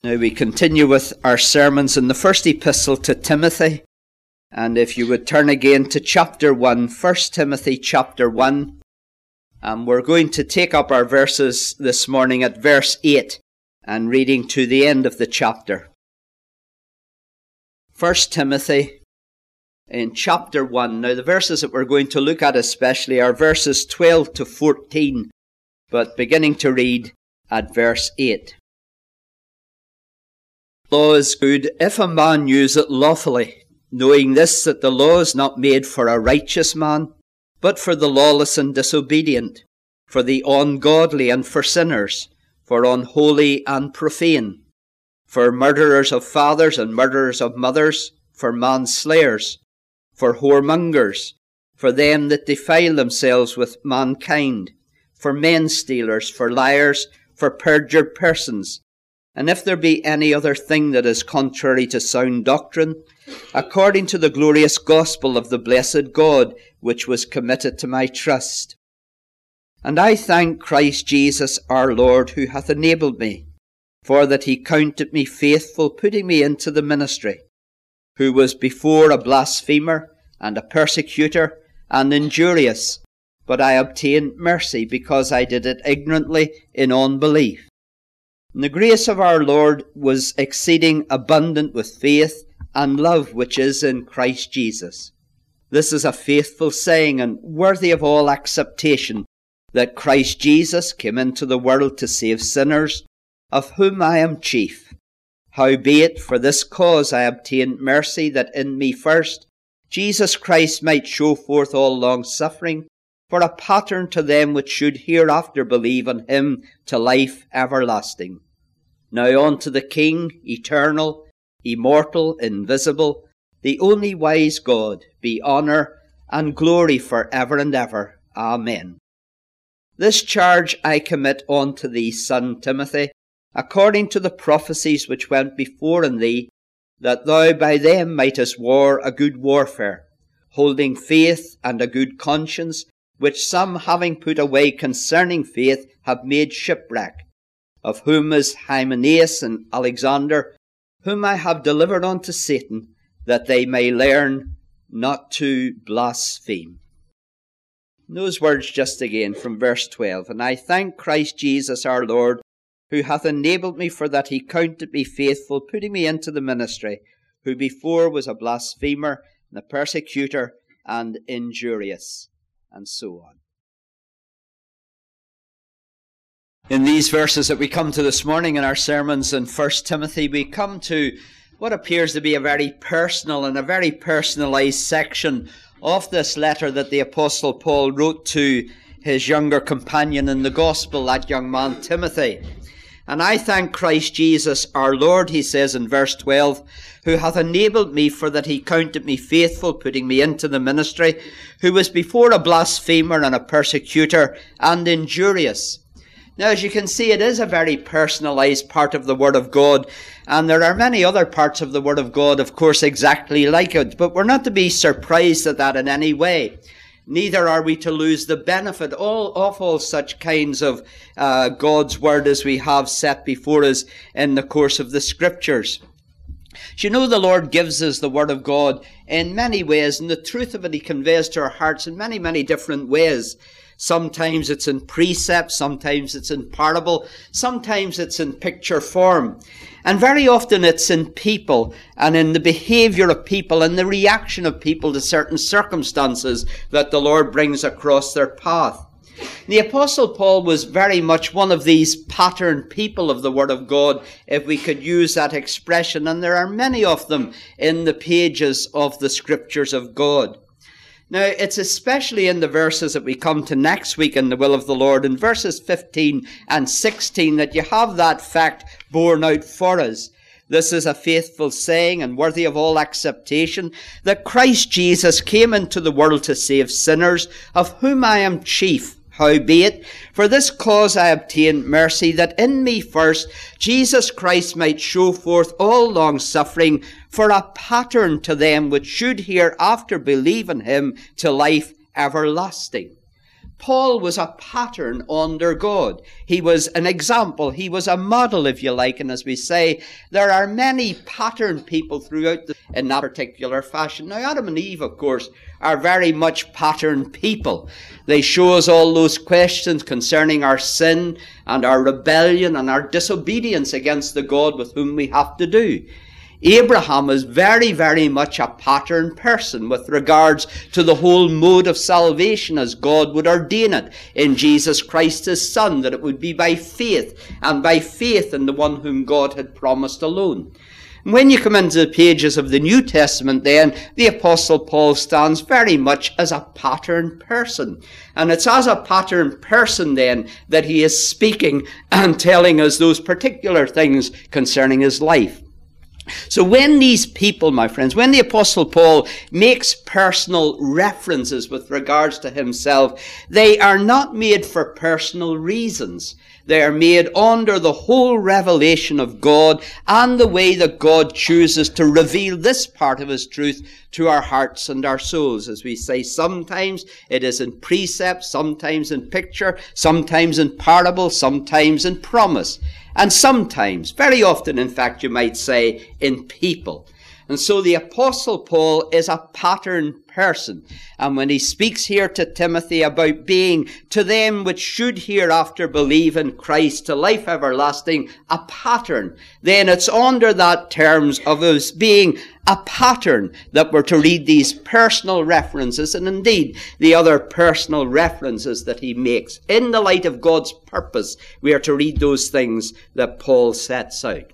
Now we continue with our sermons in the first epistle to Timothy. And if you would turn again to chapter 1, 1 Timothy chapter 1. We're going to take up our verses this morning at verse 8 and reading to the end of the chapter. 1 Timothy in chapter 1. Now the verses that we're going to look at especially are verses 12 to 14, but beginning to read at verse 8. Law is good if a man use it lawfully, knowing this, that the law is not made for a righteous man, but for the lawless and disobedient, for the ungodly and for sinners, for unholy and profane, for murderers of fathers and murderers of mothers, for manslayers, for whoremongers, for them that defile themselves with mankind, for men stealers, for liars, for perjured persons. And if there be any other thing that is contrary to sound doctrine, according to the glorious gospel of the blessed God, which was committed to my trust. And I thank Christ Jesus our Lord, who hath enabled me, for that he counted me faithful, putting me into the ministry, who was before a blasphemer, and a persecutor, and injurious, but I obtained mercy, because I did it ignorantly in unbelief. And the grace of our Lord was exceeding abundant with faith and love which is in Christ Jesus. This is a faithful saying and worthy of all acceptation, that Christ Jesus came into the world to save sinners, of whom I am chief. Howbeit, for this cause I obtained mercy, that in me first Jesus Christ might show forth all long-suffering, for a pattern to them which should hereafter believe on him to life everlasting. Now unto the King, eternal, immortal, invisible, the only wise God, be honour and glory for ever and ever. Amen. This charge I commit unto thee, son Timothy, according to the prophecies which went before in thee, that thou by them mightest war a good warfare, holding faith and a good conscience, which some having put away concerning faith have made shipwreck, of whom is Hymenaeus and Alexander, whom I have delivered unto Satan, that they may learn not to blaspheme. Those words just again from verse 12. And I thank Christ Jesus our Lord, who hath enabled me, for that he counted me faithful, putting me into the ministry, who before was a blasphemer, and a persecutor, and injurious, and so on. In these verses that we come to this morning in our sermons in 1 Timothy, we come to what appears to be a very personal and a very personalized section of this letter that the Apostle Paul wrote to his younger companion in the gospel, that young man Timothy. And I thank Christ Jesus our Lord, he says in verse 12, who hath enabled me, for that he counted me faithful, putting me into the ministry, who was before a blasphemer and a persecutor and injurious. Now, as you can see, it is a very personalized part of the Word of God, and there are many other parts of the Word of God, of course, exactly like it, but we're not to be surprised at that in any way. Neither are we to lose the benefit of all such kinds of God's Word as we have set before us in the course of the Scriptures. You know, the Lord gives us the Word of God in many ways, and the truth of it he conveys to our hearts in many, many different ways. Sometimes it's in precept, sometimes it's in parable, sometimes it's in picture form. And very often it's in people and in the behavior of people and the reaction of people to certain circumstances that the Lord brings across their path. The Apostle Paul was very much one of these patterned people of the Word of God, if we could use that expression, and there are many of them in the pages of the Scriptures of God. Now, it's especially in the verses that we come to next week in the will of the Lord, in verses 15 and 16, that you have that fact borne out for us. This is a faithful saying and worthy of all acceptation, that Christ Jesus came into the world to save sinners, of whom I am chief. Howbeit, for this cause I obtained mercy, that in me first Jesus Christ might show forth all long-suffering, for a pattern to them which should hereafter believe in him to life everlasting. Paul was a pattern under God. He was an example. He was a model, if you like. And as we say, there are many pattern people in that particular fashion. Now, Adam and Eve, of course, are very much pattern people. They show us all those questions concerning our sin and our rebellion and our disobedience against the God with whom we have to do. Abraham is very, very much a pattern person with regards to the whole mode of salvation as God would ordain it in Jesus Christ his Son, that it would be by faith, and by faith in the one whom God had promised alone. When you come into the pages of the New Testament, then, the Apostle Paul stands very much as a pattern person. And it's as a pattern person, then, that he is speaking and telling us those particular things concerning his life. So when these people, my friends, when the Apostle Paul makes personal references with regards to himself, they are not made for personal reasons. They are made under the whole revelation of God and the way that God chooses to reveal this part of his truth to our hearts and our souls. As we say, sometimes it is in precept, sometimes in picture, sometimes in parable, sometimes in promise. And sometimes, very often in fact, you might say, in people. And so the Apostle Paul is a pattern person. And when he speaks here to Timothy about being to them which should hereafter believe in Christ to life everlasting, a pattern, then it's under that terms of us being a pattern that we're to read these personal references, and indeed the other personal references that he makes. In the light of God's purpose, we are to read those things that Paul sets out.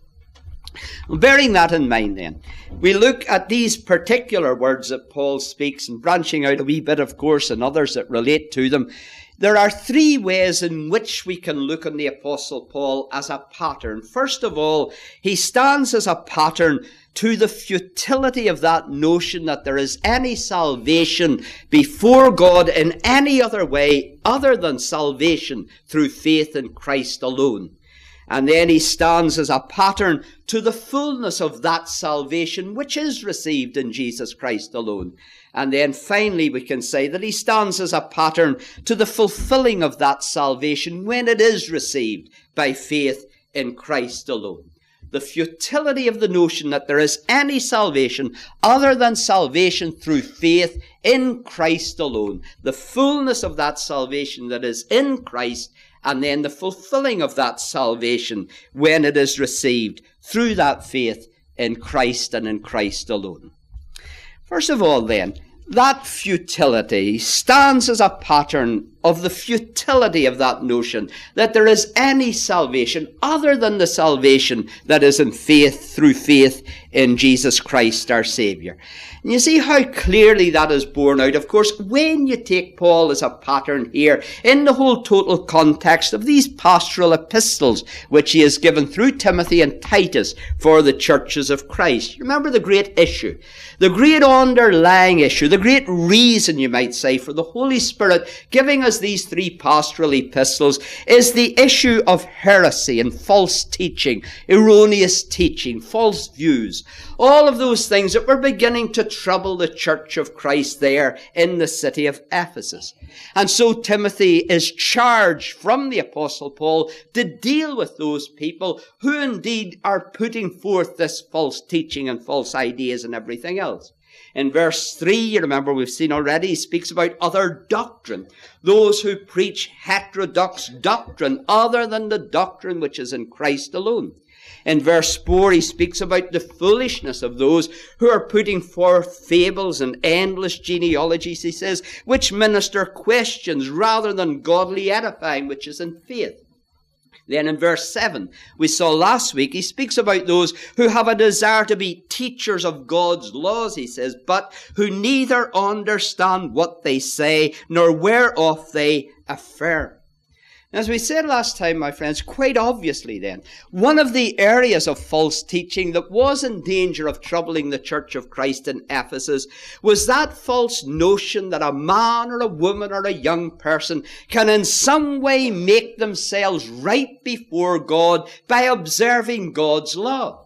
Bearing that in mind, then, we look at these particular words that Paul speaks, and branching out a wee bit, of course, and others that relate to them. There are three ways in which we can look on the Apostle Paul as a pattern. First of all, he stands as a pattern to the futility of that notion that there is any salvation before God in any other way other than salvation through faith in Christ alone. And then he stands as a pattern to the fullness of that salvation which is received in Jesus Christ alone. And then finally we can say that he stands as a pattern to the fulfilling of that salvation when it is received by faith in Christ alone. The futility of the notion that there is any salvation other than salvation through faith in Christ alone. The fullness of that salvation that is in Christ, and then the fulfilling of that salvation when it is received through that faith in Christ and in Christ alone. First of all, then, that futility stands as a pattern of the futility of that notion that there is any salvation other than the salvation that is in faith, through faith in Jesus Christ our Saviour. And you see how clearly that is borne out, of course, when you take Paul as a pattern here in the whole total context of these pastoral epistles which he has given through Timothy and Titus for the churches of Christ. Remember the great issue, the great underlying issue, the great reason, you might say, for the Holy Spirit giving us these three pastoral epistles is the issue of heresy and false teaching, erroneous teaching, false views. All of those things that were beginning to trouble the church of Christ there in the city of Ephesus. And so Timothy is charged from the Apostle Paul to deal with those people who indeed are putting forth this false teaching and false ideas and everything else. In verse 3, you remember we've seen already, he speaks about other doctrine. Those who preach heterodox doctrine other than the doctrine which is in Christ alone. In verse 4, he speaks about the foolishness of those who are putting forth fables and endless genealogies, he says, which minister questions rather than godly edifying, which is in faith. Then in verse 7, we saw last week, he speaks about those who have a desire to be teachers of God's laws, he says, but who neither understand what they say, nor whereof they affirm. As we said last time, my friends, quite obviously then, one of the areas of false teaching that was in danger of troubling the church of Christ in Ephesus was that false notion that a man or a woman or a young person can in some way make themselves right before God by observing God's law.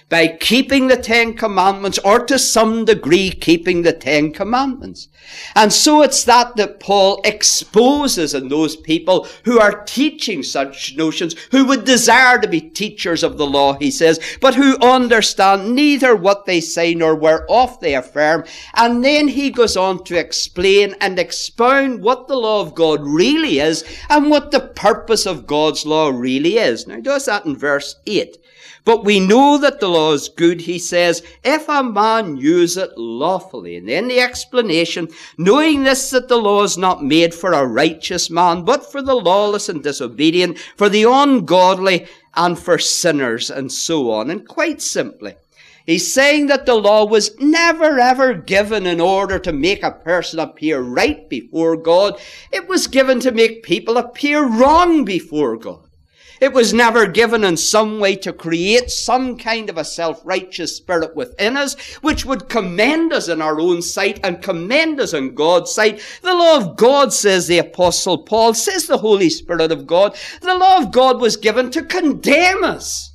by keeping the 10 Commandments, or to some degree keeping the 10 Commandments. And so it's that Paul exposes in those people who are teaching such notions, who would desire to be teachers of the law, he says, but who understand neither what they say nor whereof they affirm. And then he goes on to explain and expound what the law of God really is and what the purpose of God's law really is. Now he does that in verse 8. But we know that the law is good, he says, if a man use it lawfully. And then the explanation, knowing this, that the law is not made for a righteous man, but for the lawless and disobedient, for the ungodly and for sinners, and so on. And quite simply, he's saying that the law was never ever given in order to make a person appear right before God. It was given to make people appear wrong before God. It was never given in some way to create some kind of a self-righteous spirit within us, which would commend us in our own sight and commend us in God's sight. The law of God, says the Apostle Paul, says the Holy Spirit of God, the law of God was given to condemn us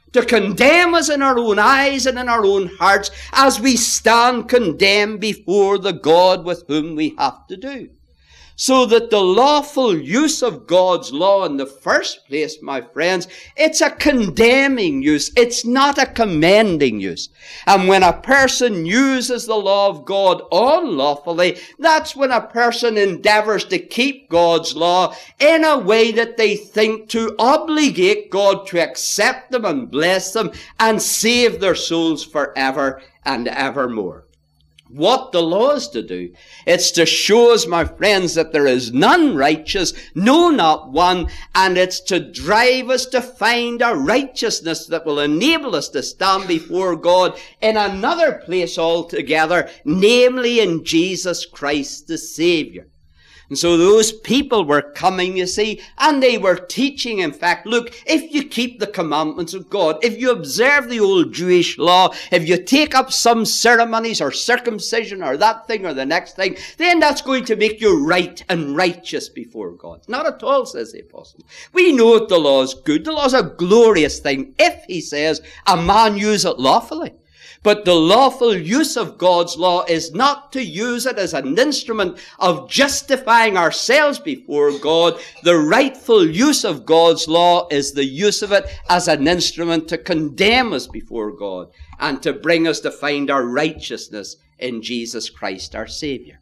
in our own eyes and in our own hearts as we stand condemned before the God with whom we have to do. So that the lawful use of God's law in the first place, my friends, it's a condemning use. It's not a commending use. And when a person uses the law of God unlawfully, that's when a person endeavors to keep God's law in a way that they think to obligate God to accept them and bless them and save their souls forever and evermore. What the law is to do, it's to show us, my friends, that there is none righteous, no, not one, and it's to drive us to find a righteousness that will enable us to stand before God in another place altogether, namely in Jesus Christ the Savior. And so those people were coming, you see, and they were teaching, in fact, look, if you keep the commandments of God, if you observe the old Jewish law, if you take up some ceremonies or circumcision or that thing or the next thing, then that's going to make you right and righteous before God. Not at all, says the apostle. We know that the law is good. The law is a glorious thing if, he says, a man use it lawfully. But the lawful use of God's law is not to use it as an instrument of justifying ourselves before God. The rightful use of God's law is the use of it as an instrument to condemn us before God and to bring us to find our righteousness in Jesus Christ, our Savior.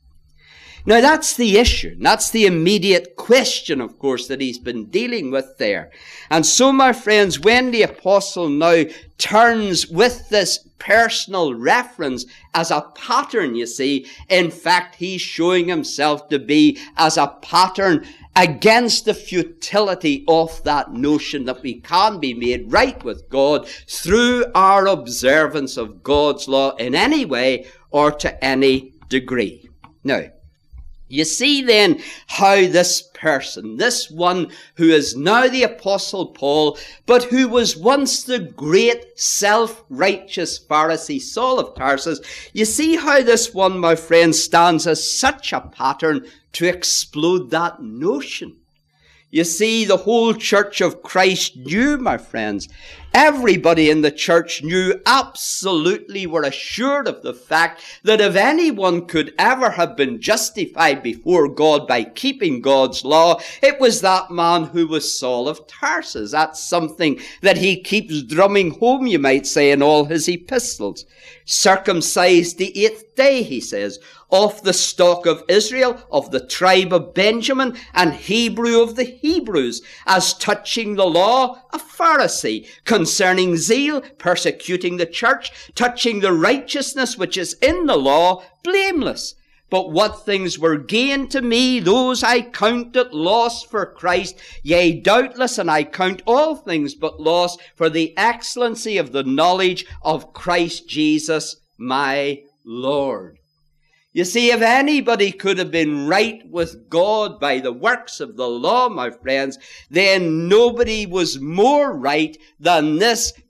Now that's the issue. That's the immediate question, of course, that he's been dealing with there. And so, my friends, when the apostle now turns with this personal reference as a pattern, you see, in fact, he's showing himself to be as a pattern against the futility of that notion that we can be made right with God through our observance of God's law in any way or to any degree. Now, you see then how this person, this one who is now the Apostle Paul, but who was once the great self-righteous Pharisee Saul of Tarsus, you see how this one, my friend, stands as such a pattern to explode that notion. You see, the whole church of Christ knew, my friends, everybody in the church knew, absolutely were assured of the fact that if anyone could ever have been justified before God by keeping God's law, it was that man who was Saul of Tarsus. That's something that he keeps drumming home, you might say, in all his epistles. Circumcised the 8th day, he says, of the stock of Israel, of the tribe of Benjamin, and Hebrew of the Hebrews, as touching the law, a Pharisee, concerning zeal, persecuting the church, touching the righteousness which is in the law, blameless. But what things were gain to me, those I counted loss for Christ. Yea, doubtless, and I count all things but loss for the excellency of the knowledge of Christ Jesus my Lord. You see, if anybody could have been right with God by the works of the law, my friends, then nobody was more right than this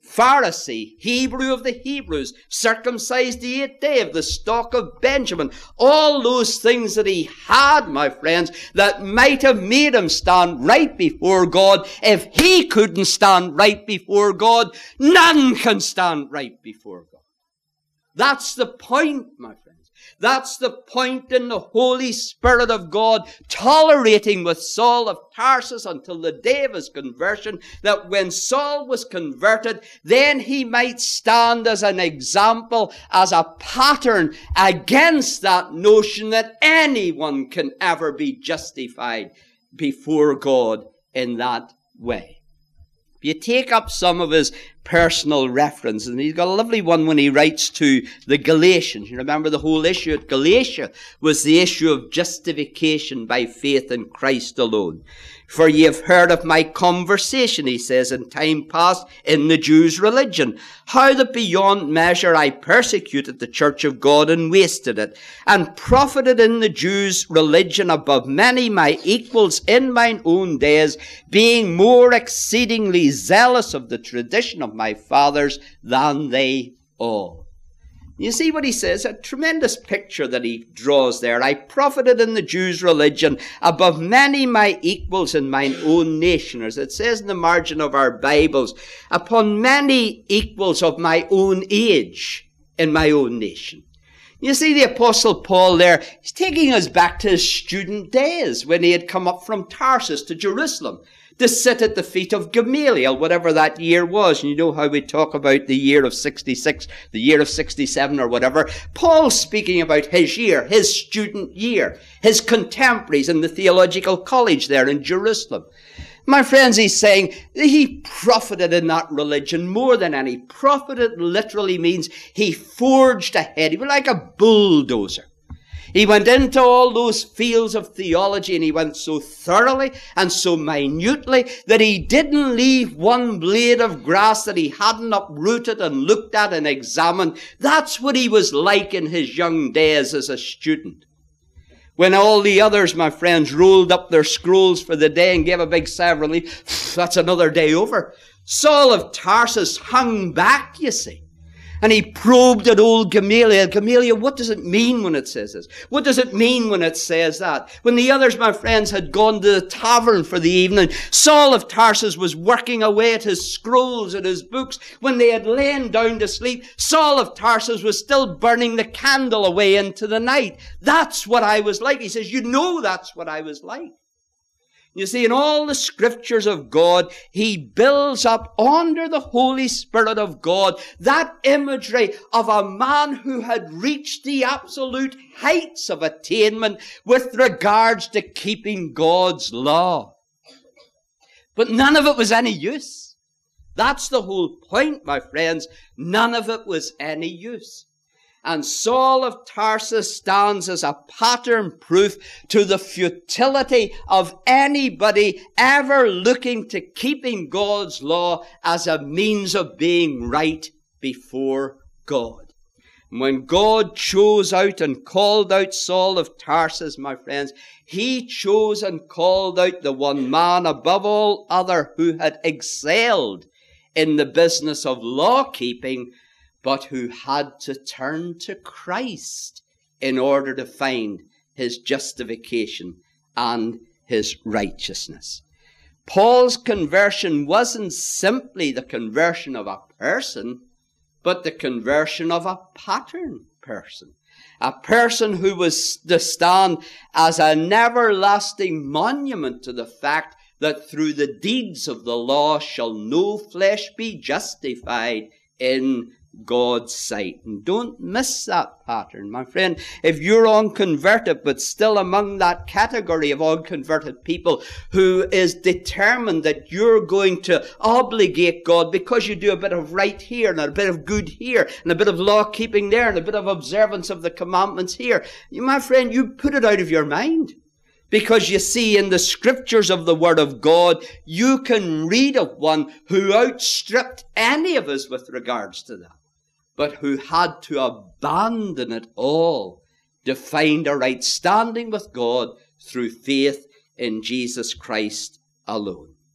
Pharisee, Hebrew of the Hebrews, circumcised the 8th day, of the stock of Benjamin. All those things that he had, my friends, that might have made him stand right before God. If he couldn't stand right before God, none can stand right before God. That's the point, my friends. That's the point in the Holy Spirit of God tolerating with Saul of Tarsus until the day of his conversion, that when Saul was converted, then he might stand as an example, as a pattern against that notion that anyone can ever be justified before God in that way. You take up some of his personal references, and he's got a lovely one when he writes to the Galatians. You remember the whole issue at Galatia was the issue of justification by faith in Christ alone. For ye have heard of my conversation, he says, in time past in the Jews' religion, how that beyond measure I persecuted the church of God and wasted it, and profited in the Jews' religion above many my equals in mine own days, being more exceedingly zealous of the tradition of my fathers than they all. You see what he says? A tremendous picture that he draws there. I profited in the Jews' religion above many my equals in mine own nation. As it says in the margin of our Bibles, upon many equals of my own age in my own nation. You see the Apostle Paul there, he's taking us back to his student days when he had come up from Tarsus to Jerusalem to sit at the feet of Gamaliel, whatever that year was. And you know how we talk about the year of 66, the year of 67 or whatever. Paul's speaking about his year, his student year, his contemporaries in the theological college there in Jerusalem. My friends, he's saying he profited in that religion more than any. Profited literally means he forged ahead. He was like a bulldozer. He went into all those fields of theology, and he went so thoroughly and so minutely that he didn't leave one blade of grass that he hadn't uprooted and looked at and examined. That's what he was like in his young days as a student. When all the others, my friends, rolled up their scrolls for the day and gave a big sigh of relief, that's another day over. Saul of Tarsus hung back, you see. And he probed at old Gamaliel. Gamaliel, what does it mean when it says this? What does it mean when it says that? When the others, my friends, had gone to the tavern for the evening, Saul of Tarsus was working away at his scrolls and his books. When they had lain down to sleep, Saul of Tarsus was still burning the candle away into the night. That's what I was like. He says, you know that's what I was like. You see, in all the scriptures of God, he builds up under the Holy Spirit of God that imagery of a man who had reached the absolute heights of attainment with regards to keeping God's law. But none of it was any use. That's the whole point, my friends. None of it was any use. And Saul of Tarsus stands as a pattern proof to the futility of anybody ever looking to keeping God's law as a means of being right before God. When God chose out and called out Saul of Tarsus, my friends, he chose and called out the one man above all other who had excelled in the business of law-keeping, but who had to turn to Christ in order to find his justification and his righteousness. Paul's conversion wasn't simply the conversion of a person, but the conversion of a pattern person. A person who was to stand as an everlasting monument to the fact that through the deeds of the law shall no flesh be justified in God's sight. And don't miss that pattern, my friend. If you're unconverted, but still among that category of unconverted people who is determined that you're going to obligate God because you do a bit of right here and a bit of good here and a bit of law keeping there and a bit of observance of the commandments here, my friend, you put it out of your mind. Because you see, in the scriptures of the Word of God, you can read of one who outstripped any of us with regards to that, but who had to abandon it all to find a right standing with God through faith in Jesus Christ alone.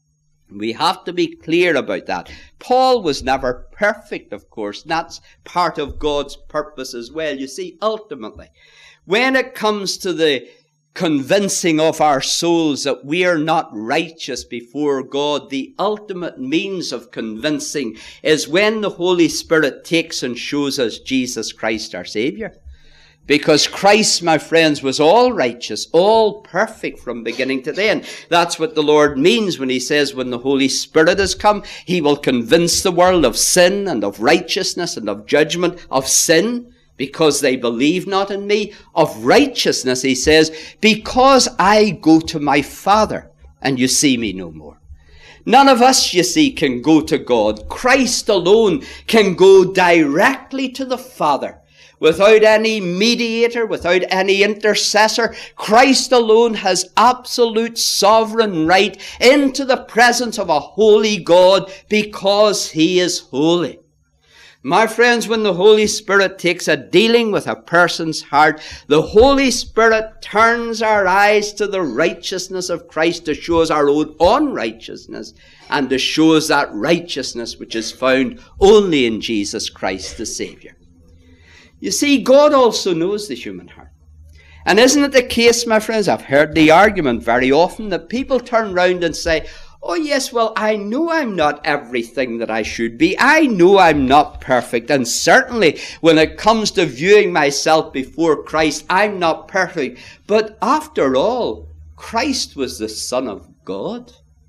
We have to be clear about that. Paul was never perfect, of course. That's part of God's purpose as well. You see, ultimately, when it comes to the convincing of our souls that we are not righteous before God, the ultimate means of convincing is when the Holy Spirit takes and shows us Jesus Christ our Saviour. Because Christ, my friends, was all righteous, all perfect from beginning to end. That's what the Lord means when he says when the Holy Spirit has come, he will convince the world of sin and of righteousness and of judgment, of sin, because they believe not in me, of righteousness, he says, because I go to my Father and you see me no more. None of us, you see, can go to God. Christ alone can go directly to the Father. Without any mediator, without any intercessor, Christ alone has absolute sovereign right into the presence of a holy God because he is holy. My friends, when the Holy Spirit takes a dealing with a person's heart, the Holy Spirit turns our eyes to the righteousness of Christ to show us our own unrighteousness and to show us that righteousness which is found only in Jesus Christ the Saviour. You see, God also knows the human heart. And isn't it the case, my friends, I've heard the argument very often that people turn round and say, oh yes, well, I know I'm not everything that I should be. I know I'm not perfect. And certainly when it comes to viewing myself before Christ, I'm not perfect. But after all, Christ was the Son of God.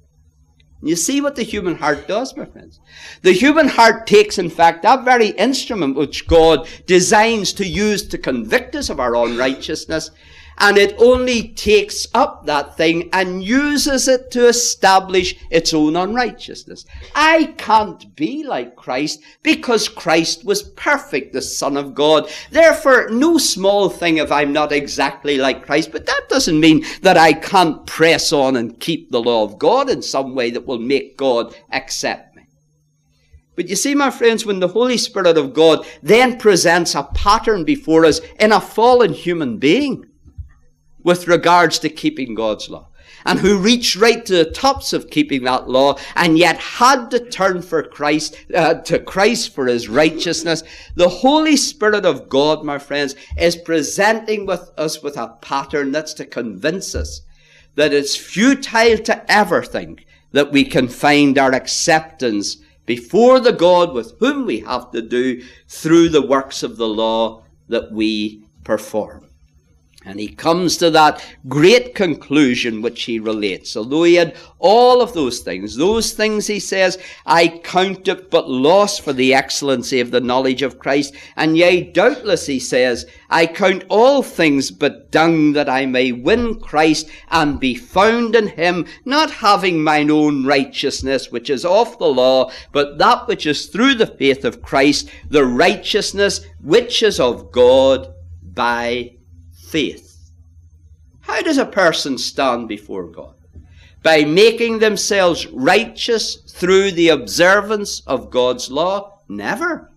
You see what the human heart does, my friends? The human heart takes, in fact, that very instrument which God designs to use to convict us of our unrighteousness, and it only takes up that thing and uses it to establish its own unrighteousness. I can't be like Christ because Christ was perfect, the Son of God. Therefore, no small thing if I'm not exactly like Christ, but that doesn't mean that I can't press on and keep the law of God in some way that will make God accept me. But you see, my friends, when the Holy Spirit of God then presents a pattern before us in a fallen human being, with regards to keeping God's law, and who reached right to the tops of keeping that law, and yet had to turn for Christ, to Christ for his righteousness. The Holy Spirit of God, my friends, is presenting us with a pattern that's to convince us that it's futile to ever think that we can find our acceptance before the God with whom we have to do through the works of the law that we perform. And he comes to that great conclusion which he relates. Although he had all of those things, he says, I count it but loss for the excellency of the knowledge of Christ. And yea, doubtless, he says, I count all things but dung that I may win Christ and be found in him, not having mine own righteousness, which is of the law, but that which is through the faith of Christ, the righteousness which is of God by faith. How does a person stand before God? By making themselves righteous through the observance of God's law? Never.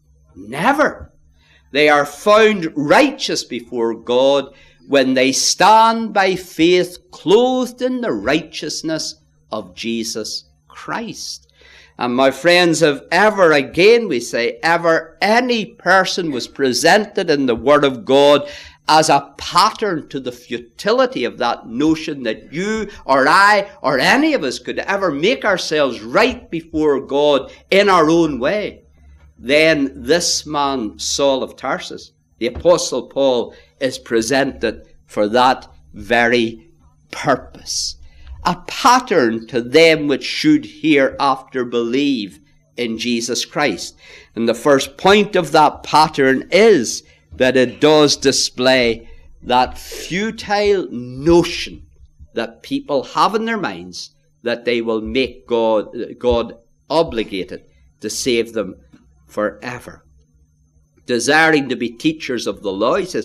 Never. They are found righteous before God when they stand by faith clothed in the righteousness of Jesus Christ. And my friends, if ever, again we say, ever any person was presented in the Word of God as a pattern to the futility of that notion that you or I or any of us could ever make ourselves right before God in our own way, then this man, Saul of Tarsus, the Apostle Paul, is presented for that very purpose. A pattern to them which should hereafter believe in Jesus Christ. And the first point of that pattern is that it does display that futile notion that people have in their minds that they will make God obligated to save them forever. Desiring to be teachers of the law, he says,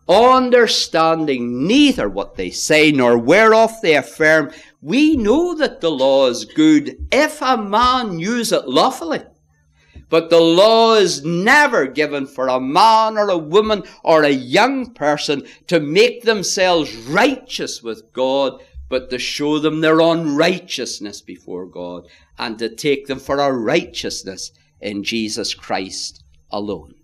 understanding neither what they say nor whereof they affirm, we know that the law is good if a man use it lawfully. But the law is never given for a man or a woman or a young person to make themselves righteous with God but to show them their unrighteousness before God, and to take them for our righteousness in Jesus Christ alone.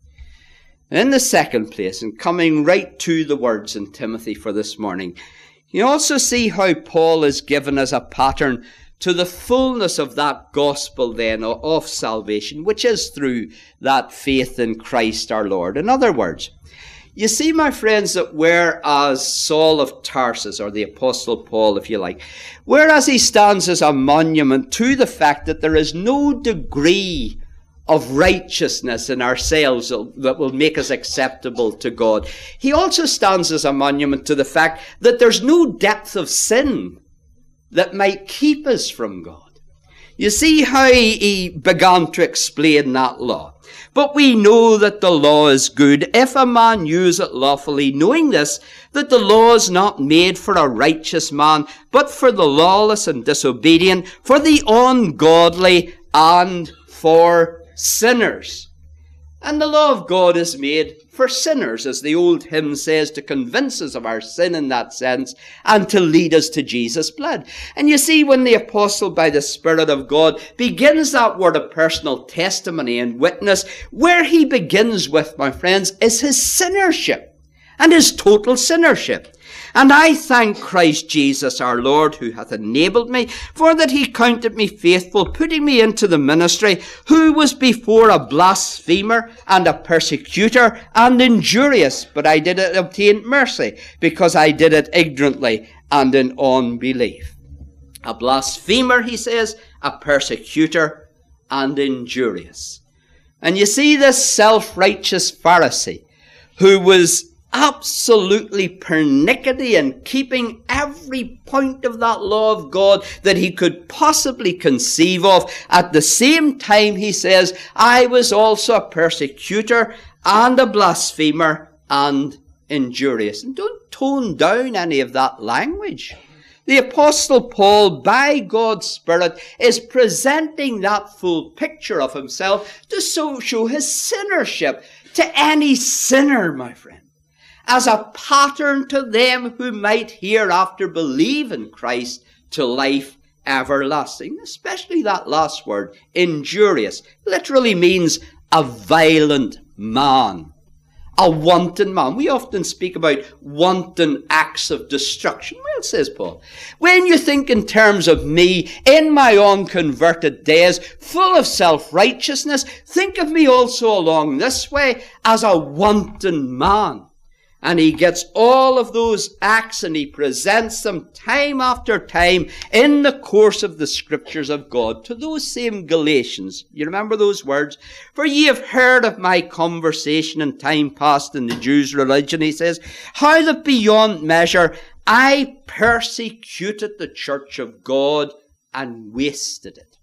In the second place, and coming right to the words in Timothy for this morning, you also see how Paul is given as a pattern to the fullness of that gospel then of salvation, which is through that faith in Christ our Lord. In other words, you see, my friends, that whereas Saul of Tarsus, or the Apostle Paul, if you like, whereas he stands as a monument to the fact that there is no degree of righteousness in ourselves that will make us acceptable to God, he also stands as a monument to the fact that there's no depth of sin that might keep us from God. You see how he began to explain that law. But we know that the law is good if a man use it lawfully, knowing this, that the law is not made for a righteous man, but for the lawless and disobedient, for the ungodly, and for sinners. And the law of God is made for sinners, as the old hymn says, to convince us of our sin in that sense, and to lead us to Jesus' blood. And you see, when the apostle, by the Spirit of God, begins that word of personal testimony and witness, where he begins with, my friends, is his sinnership, and his total sinnership. And I thank Christ Jesus our Lord, who hath enabled me, for that he counted me faithful, putting me into the ministry, who was before a blasphemer and a persecutor and injurious, but I did it obtain mercy, because I did it ignorantly and in unbelief. A blasphemer, he says, a persecutor and injurious. And you see this self-righteous Pharisee, who was absolutely pernickety in keeping every point of that law of God that he could possibly conceive of. At the same time, he says, I was also a persecutor and a blasphemer and injurious. And don't tone down any of that language. The Apostle Paul, by God's Spirit, is presenting that full picture of himself to show his sinnership to any sinner, my friend, as a pattern to them who might hereafter believe in Christ to life everlasting. Especially that last word, injurious, literally means a violent man, a wanton man. We often speak about wanton acts of destruction. Well, says Paul, when you think in terms of me in my unconverted days, full of self-righteousness, think of me also along this way as a wanton man. And he gets all of those acts and he presents them time after time in the course of the scriptures of God to those same Galatians. You remember those words? For ye have heard of my conversation in time past in the Jews' religion, he says, how that beyond measure I persecuted the church of God and wasted it.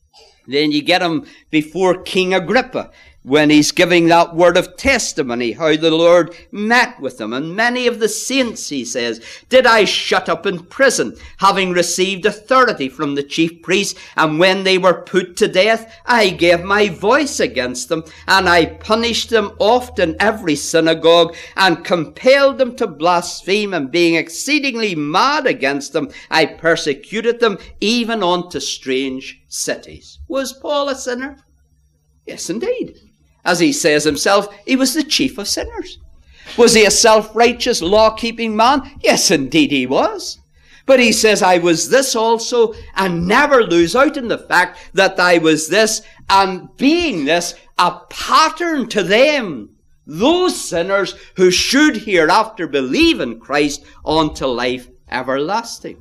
Then you get him before King Agrippa, when he's giving that word of testimony, how the Lord met with him. And many of the saints, he says, did I shut up in prison, having received authority from the chief priests. And when they were put to death, I gave my voice against them. And I punished them oft in every synagogue, and compelled them to blaspheme. And being exceedingly mad against them, I persecuted them even unto strange cities. Was Paul a sinner? Yes, indeed. As he says himself, he was the chief of sinners. Was he a self-righteous, law-keeping man? Yes, indeed he was. But he says, I was this also, and never lose out in the fact that I was this, and being this, a pattern to them, those sinners who should hereafter believe in Christ unto life everlasting.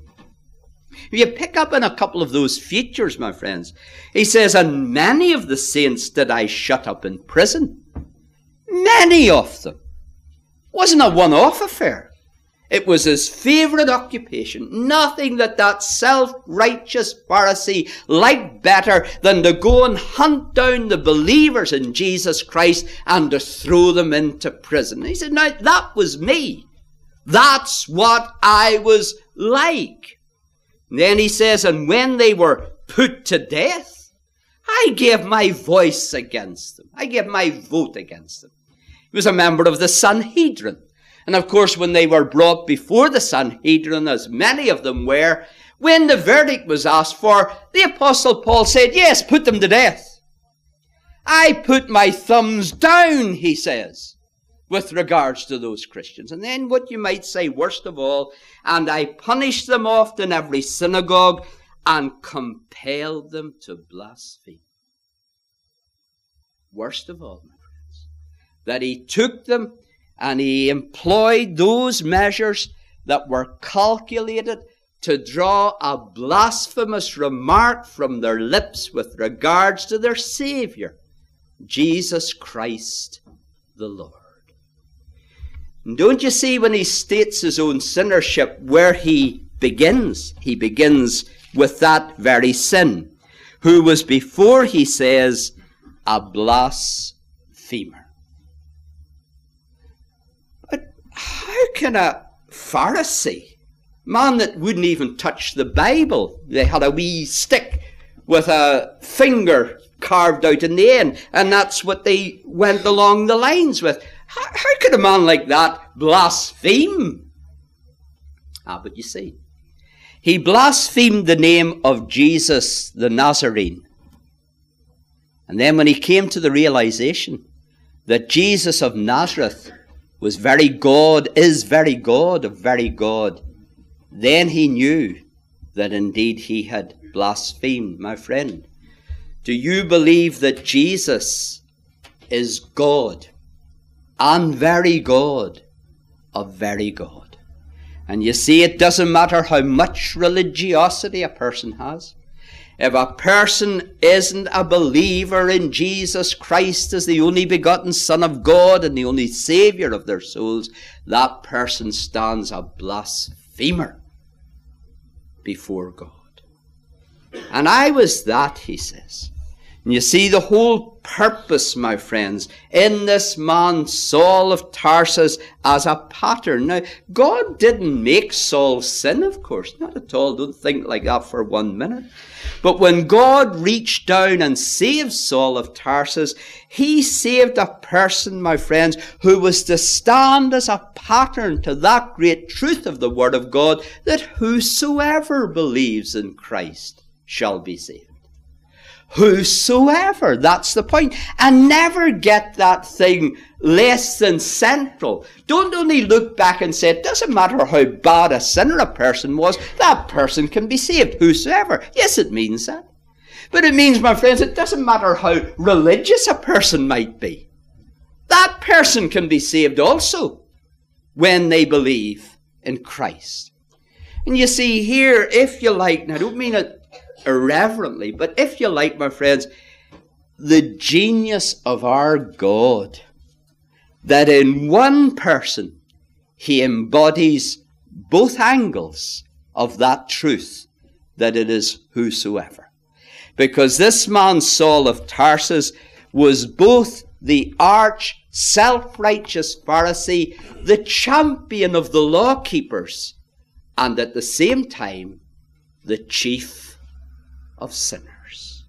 You pick up on a couple of those features, my friends. He says, and many of the saints did I shut up in prison. Many of them. It wasn't a one-off affair. It was his favourite occupation. Nothing that self-righteous Pharisee liked better than to go and hunt down the believers in Jesus Christ and to throw them into prison. He said, now that was me. That's what I was like. And then he says, and when they were put to death, I gave my voice against them. I gave my vote against them. He was a member of the Sanhedrin. And of course, when they were brought before the Sanhedrin, as many of them were, when the verdict was asked for, the Apostle Paul said, yes, put them to death. I put my thumbs down, he says, with regards to those Christians. And then what you might say, worst of all, and I punished them oft in every synagogue and compelled them to blaspheme. Worst of all, my friends, that he took them and he employed those measures that were calculated to draw a blasphemous remark from their lips with regards to their Saviour, Jesus Christ the Lord. And don't you see, when he states his own sinnership, where he begins? He begins with that very sin, who was before, he says, a blasphemer. But how can a Pharisee, man that wouldn't even touch the Bible, they had a wee stick with a finger carved out in the end, and that's what they went along the lines with. How could a man like that blaspheme? But you see, he blasphemed the name of Jesus the Nazarene. And then when he came to the realization that Jesus of Nazareth was very God, is very God of very God, then he knew that indeed he had blasphemed. My friend, do you believe that Jesus is God and very God of very God? And you see, it doesn't matter how much religiosity a person has. If a person isn't a believer in Jesus Christ as the only begotten Son of God and the only Saviour of their souls, that person stands a blasphemer before God. And I was that, he says. And you see, the whole purpose, my friends, in this man Saul of Tarsus as a pattern. Now, God didn't make Saul sin, of course, not at all. Don't think like that for 1 minute. But when God reached down and saved Saul of Tarsus, he saved a person, my friends, who was to stand as a pattern to that great truth of the Word of God, that whosoever believes in Christ shall be saved. Whosoever, that's the point. And never get that thing less than central. Don't only look back and say, it doesn't matter how bad a sinner a person was, that person can be saved. Whosoever. Yes, it means that. But it means, my friends, it doesn't matter how religious a person might be. That person can be saved also when they believe in Christ. And you see here, if you like, and I don't mean it irreverently, but if you like, my friends, the genius of our God, that in one person he embodies both angles of that truth, that it is whosoever. Because this man Saul of Tarsus was both the arch self-righteous Pharisee, the champion of the law keepers, and at the same time the chief of sinners.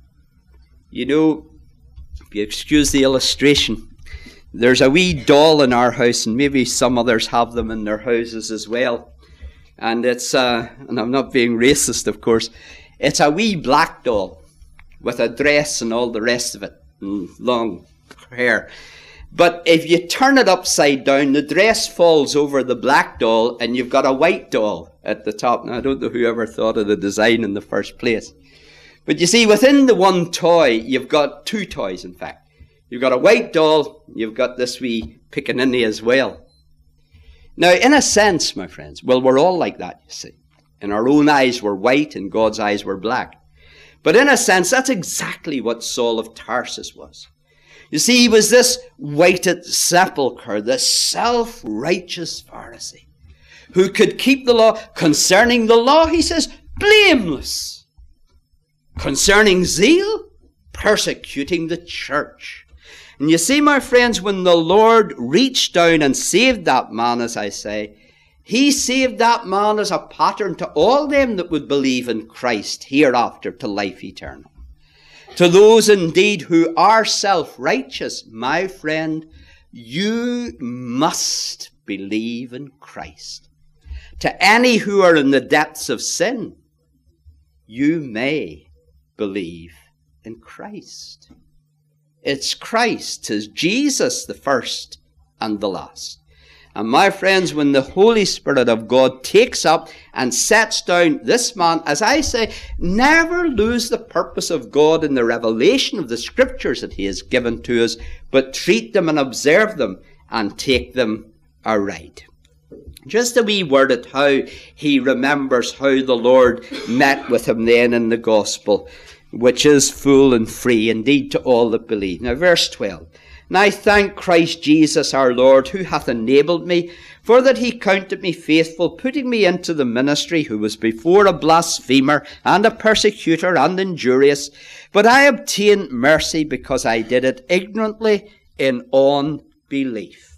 You know, if you excuse the illustration, there's a wee doll in our house, and maybe some others have them in their houses as well. And it's, and I'm not being racist, of course, it's a wee black doll with a dress and all the rest of it, and long hair. But if you turn it upside down, the dress falls over the black doll, and you've got a white doll at the top. Now, I don't know whoever thought of the design in the first place. But you see, within the one toy, you've got two toys, in fact. You've got a white doll, you've got this wee pickaninny as well. Now, in a sense, my friends, well, we're all like that, you see. In our own eyes, we're white, in God's eyes, we're black. But in a sense, that's exactly what Saul of Tarsus was. You see, he was this whited sepulchre, this self-righteous Pharisee, who could keep the law. Concerning the law, he says, blameless. Concerning zeal, persecuting the church. And you see, my friends, when the Lord reached down and saved that man, as I say, he saved that man as a pattern to all them that would believe in Christ hereafter to life eternal. To those indeed who are self-righteous, my friend, you must believe in Christ. To any who are in the depths of sin, you may believe in Christ. It's Christ, 'tis Jesus, the first and the last. And my friends, when the Holy Spirit of God takes up and sets down this man, as I say, never lose the purpose of God in the revelation of the Scriptures that he has given to us, but treat them and observe them and take them aright. Just a wee word at how he remembers how the Lord met with him then in the gospel, which is full and free indeed to all that believe. Now verse 12. And I thank Christ Jesus our Lord, who hath enabled me, for that he counted me faithful, putting me into the ministry, who was before a blasphemer and a persecutor and injurious. But I obtained mercy because I did it ignorantly in unbelief.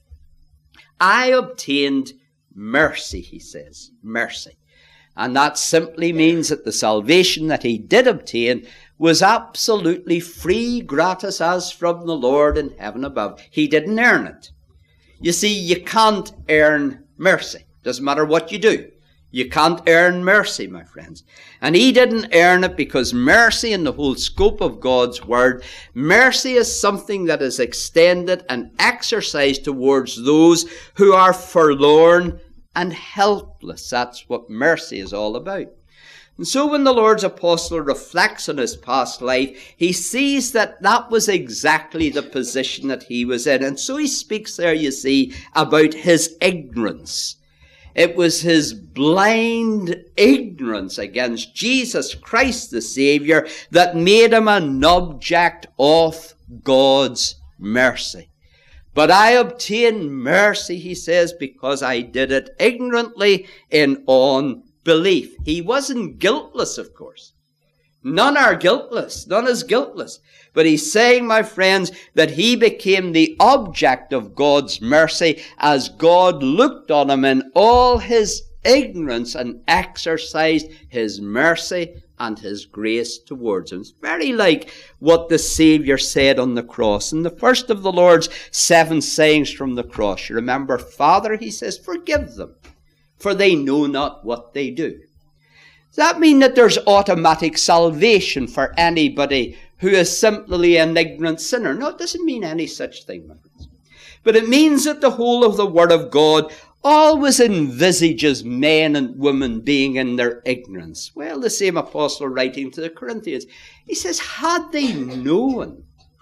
I obtained mercy, he says, mercy. And that simply means that the salvation that he did obtain was absolutely free, gratis, as from the Lord in heaven above. He didn't earn it. You see, you can't earn mercy. Doesn't matter what you do. You can't earn mercy, my friends. And he didn't earn it, because mercy in the whole scope of God's word, mercy is something that is extended and exercised towards those who are forlorn and helpless. That's what mercy is all about. And so when the Lord's apostle reflects on his past life, he sees that that was exactly the position that he was in. And so he speaks there, you see, about his ignorance. It was his blind ignorance against Jesus Christ the Savior that made him an object of God's mercy. But I obtained mercy, he says, because I did it ignorantly in unbelief. He wasn't guiltless, of course. None are guiltless. None is guiltless. But he's saying, my friends, that he became the object of God's mercy as God looked on him in all his ignorance and exercised his mercy and his grace towards him. It's very like what the Savior said on the cross. In the first of the Lord's 7 sayings from the cross, you remember, Father, he says, forgive them, for they know not what they do. Does that mean that there's automatic salvation for anybody who is simply an ignorant sinner? No, it doesn't mean any such thing, my friends. But it means that the whole of the Word of God always envisages men and women being in their ignorance. Well, the same apostle writing to the Corinthians, he says, had they known,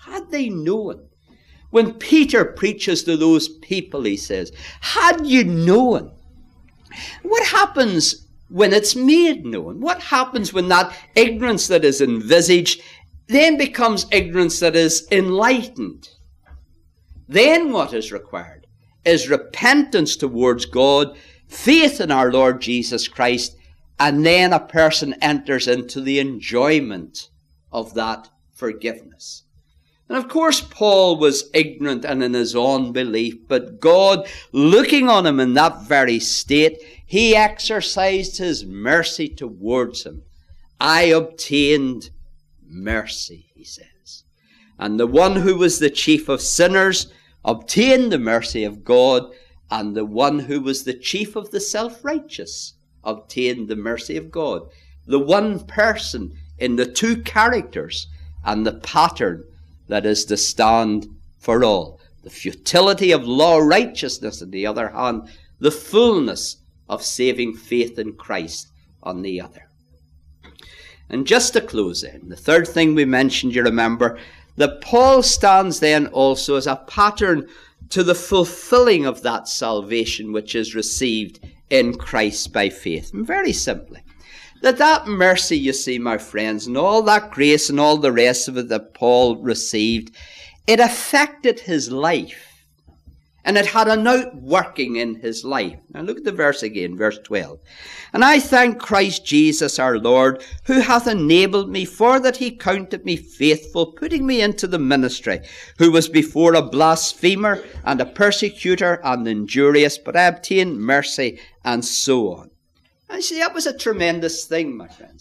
when Peter preaches to those people, he says, had you known, what happens when it's made known? What happens when that ignorance that is envisaged then becomes ignorance that is enlightened? Then what is required is repentance towards God, faith in our Lord Jesus Christ, and then a person enters into the enjoyment of that forgiveness. And of course, Paul was ignorant and in his unbelief, but God, looking on him in that very state, he exercised his mercy towards him. I obtained mercy, he says. And the one who was the chief of sinners obtained the mercy of God, and the one who was the chief of the self-righteous obtained the mercy of God. The one person in the two characters and the pattern that is to stand for all. The futility of law righteousness on the other hand, the fullness of saving faith in Christ on the other. And just to close then, the third thing we mentioned, you remember, that Paul stands then also as a pattern to the fulfilling of that salvation which is received in Christ by faith. And very simply, that mercy, you see, my friends, and all that grace and all the rest of it that Paul received, it affected his life. And it had an outworking in his life. Now look at the verse again, verse 12. And I thank Christ Jesus our Lord, who hath enabled me, for that he counted me faithful, putting me into the ministry, who was before a blasphemer and a persecutor and injurious, but I obtained mercy, and so on. And you see, that was a tremendous thing, my friends.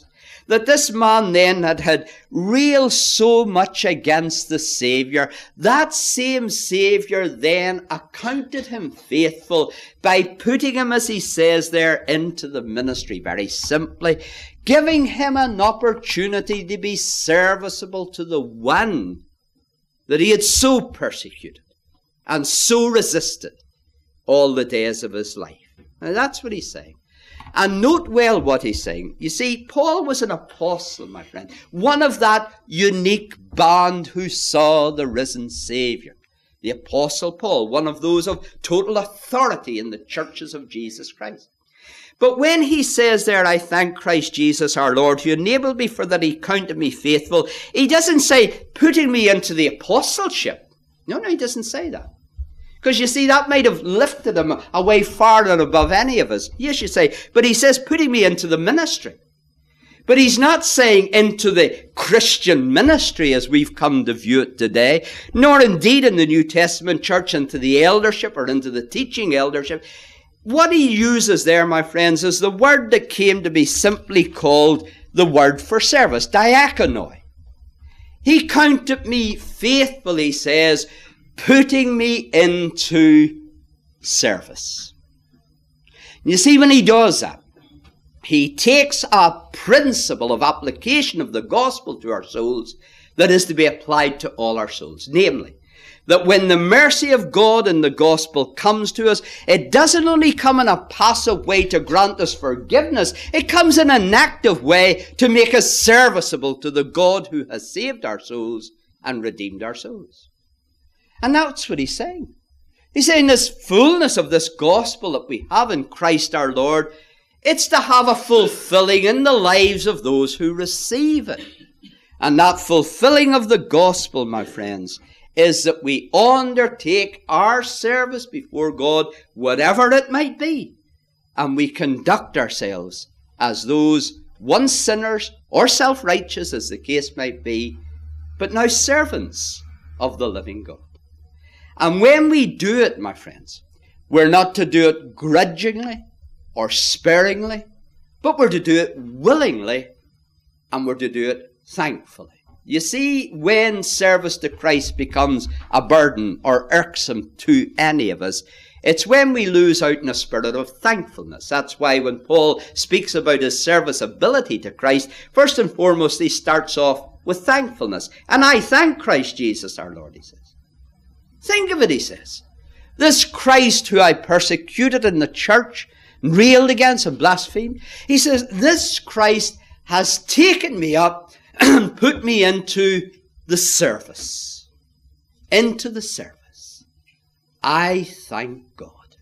that this man then had railed so much against the Saviour, that same Saviour then accounted him faithful by putting him, as he says there, into the ministry, very simply, giving him an opportunity to be serviceable to the one that he had so persecuted and so resisted all the days of his life. Now that's what he's saying. And note well what he's saying. You see, Paul was an apostle, my friend. One of that unique band who saw the risen Saviour. The Apostle Paul, one of those of total authority in the churches of Jesus Christ. But when he says there, I thank Christ Jesus our Lord, who enabled me for that he counted me faithful, he doesn't say, putting me into the apostleship. No, he doesn't say that. Because you see, that might have lifted him away far and above any of us. Yes, you say, but he says, putting me into the ministry. But he's not saying into the Christian ministry as we've come to view it today, nor indeed in the New Testament church into the eldership or into the teaching eldership. What he uses there, my friends, is the word that came to be simply called the word for service, diakonoi. He counted me faithful, he says, putting me into service. You see, when he does that, he takes a principle of application of the gospel to our souls that is to be applied to all our souls. Namely, that when the mercy of God in the gospel comes to us, it doesn't only come in a passive way to grant us forgiveness, it comes in an active way to make us serviceable to the God who has saved our souls and redeemed our souls. And that's what he's saying. He's saying this fullness of this gospel that we have in Christ our Lord, it's to have a fulfilling in the lives of those who receive it. And that fulfilling of the gospel, my friends, is that we undertake our service before God, whatever it might be, and we conduct ourselves as those once sinners or self-righteous, as the case might be, but now servants of the living God. And when we do it, my friends, we're not to do it grudgingly or sparingly, but we're to do it willingly, and we're to do it thankfully. You see, when service to Christ becomes a burden or irksome to any of us, it's when we lose out in a spirit of thankfulness. That's why when Paul speaks about his serviceability to Christ, first and foremost, he starts off with thankfulness. And I thank Christ Jesus our Lord, he says. Think of it, he says. This Christ who I persecuted in the church, and railed against and blasphemed, he says, this Christ has taken me up and put me into the service. Into the service. I thank God.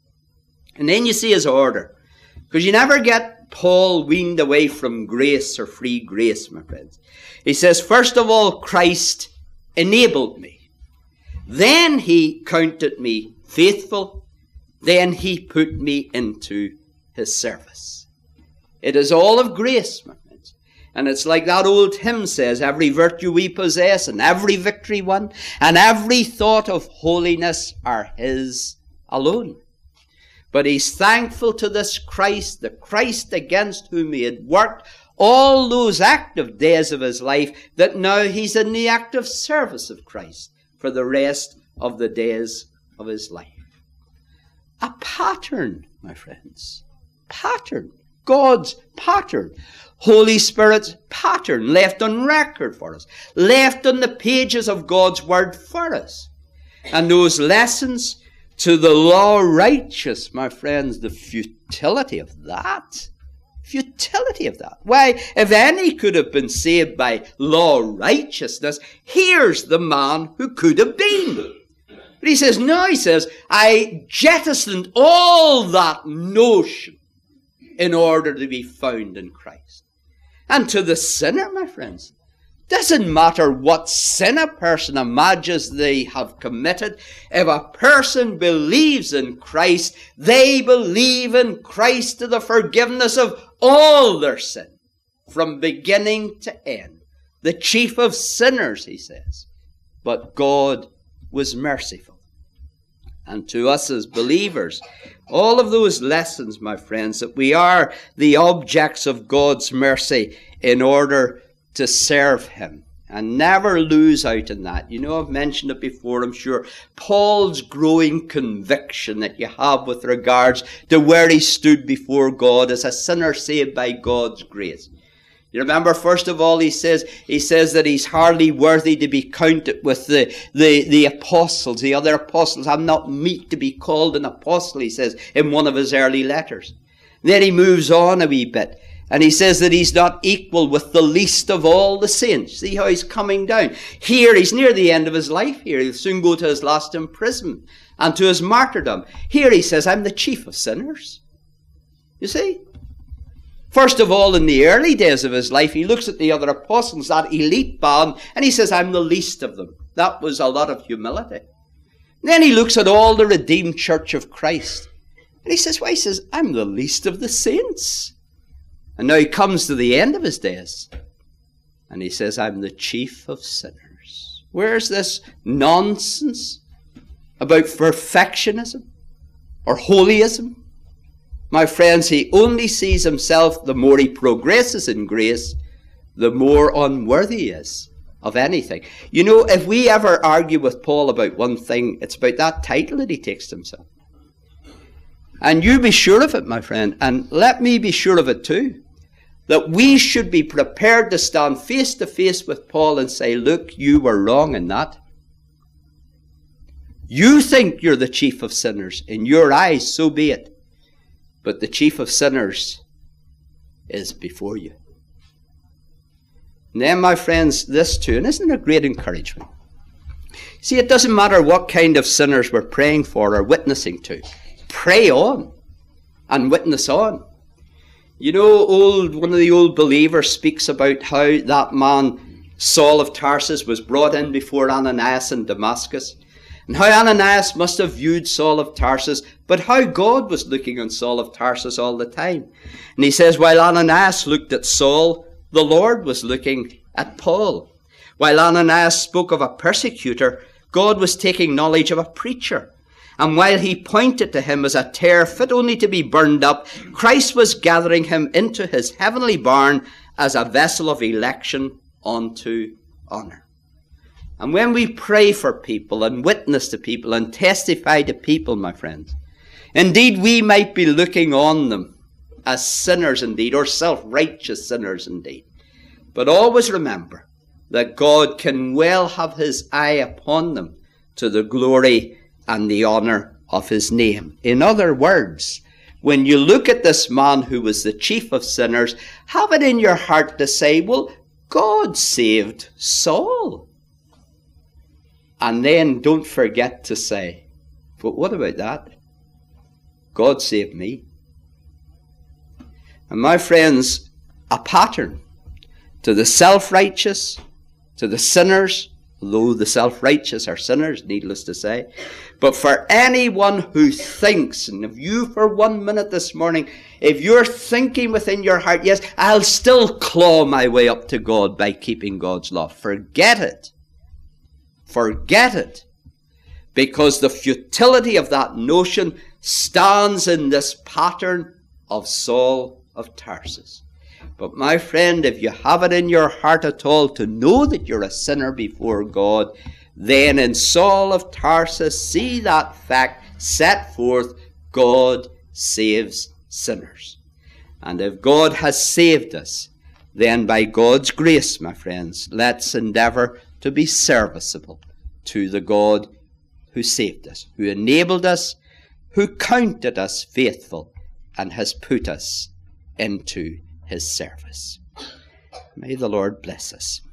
And then you see his order. Because you never get Paul weaned away from grace or free grace, my friends. He says, first of all, Christ enabled me. Then he counted me faithful. Then he put me into his service. It is all of grace, my friends. And it's like that old hymn says, every virtue we possess and every victory won and every thought of holiness are his alone. But he's thankful to this Christ, the Christ against whom he had worked all those active days of his life, that now he's in the active service of Christ for the rest of the days of his life. A pattern, my friends. Pattern. God's pattern. Holy Spirit's pattern left on record for us. Left on the pages of God's word for us. And those lessons to the law righteous, my friends, the futility of that. Futility of that. Why, if any could have been saved by law righteousness, here's the man who could have been. But he says, no, he says, I jettisoned all that notion in order to be found in Christ. And to the sinner, my friends, doesn't matter what sin a person imagines they have committed. If a person believes in Christ, they believe in Christ to the forgiveness of all their sin, from beginning to end. The chief of sinners, he says. But God was merciful. and to us as believers. All of those lessons, my friends, that we are the objects of God's mercy in order to serve him. And never lose out in that. You know, I've mentioned it before, I'm sure. Paul's growing conviction that you have with regards to where he stood before God as a sinner saved by God's grace. You remember, first of all, he says that he's hardly worthy to be counted with the apostles, the other apostles. I'm not meet to be called an apostle, he says in one of his early letters. Then he moves on a wee bit. And he says that he's not equal with the least of all the saints. See how he's coming down. Here, he's near the end of his life here. He'll soon go to his last imprisonment and to his martyrdom. Here he says, I'm the chief of sinners. You see? First of all, in the early days of his life, he looks at the other apostles, that elite band, and he says, I'm the least of them. That was a lot of humility. And then he looks at all the redeemed church of Christ. And he says, he says, I'm the least of the saints. And now he comes to the end of his days. And he says, I'm the chief of sinners. Where's this nonsense about perfectionism or holyism? My friends, he only sees himself, the more he progresses in grace, the more unworthy he is of anything. You know, if we ever argue with Paul about one thing, it's about that title that he takes to himself. And you be sure of it, my friend, and let me be sure of it too, that we should be prepared to stand face to face with Paul and say, look, you were wrong in that. You think you're the chief of sinners. In your eyes, so be it. But the chief of sinners is before you. And then, my friends, this too, and isn't it a great encouragement? See, it doesn't matter what kind of sinners we're praying for or witnessing to. Pray on and witness on. You know, one of the old believers speaks about how that man, Saul of Tarsus, was brought in before Ananias in Damascus. And how Ananias must have viewed Saul of Tarsus, but how God was looking on Saul of Tarsus all the time. And he says, while Ananias looked at Saul, the Lord was looking at Paul. While Ananias spoke of a persecutor, God was taking knowledge of a preacher. And while he pointed to him as a tare fit only to be burned up, Christ was gathering him into his heavenly barn as a vessel of election unto honor. And when we pray for people and witness to people and testify to people, my friends, indeed we might be looking on them as sinners indeed, or self-righteous sinners indeed. But always remember that God can well have his eye upon them to the glory and the honor of his name. In other words, when you look at this man who was the chief of sinners, have it in your heart to say, well, God saved Saul. And then don't forget to say, but what about that? God saved me. And my friends, a pattern to the self-righteous, to the sinners, though the self-righteous are sinners, needless to say. But for anyone who thinks, and if you for 1 minute this morning, if you're thinking within your heart, yes, I'll still claw my way up to God by keeping God's law. Forget it. Forget it. Because the futility of that notion stands in this pattern of Saul of Tarsus. But my friend, if you have it in your heart at all to know that you're a sinner before God, then in Saul of Tarsus, see that fact set forth, God saves sinners. And if God has saved us, then by God's grace, my friends, let's endeavour to be serviceable to the God who saved us, who enabled us, who counted us faithful, and has put us into his service. May the Lord bless us.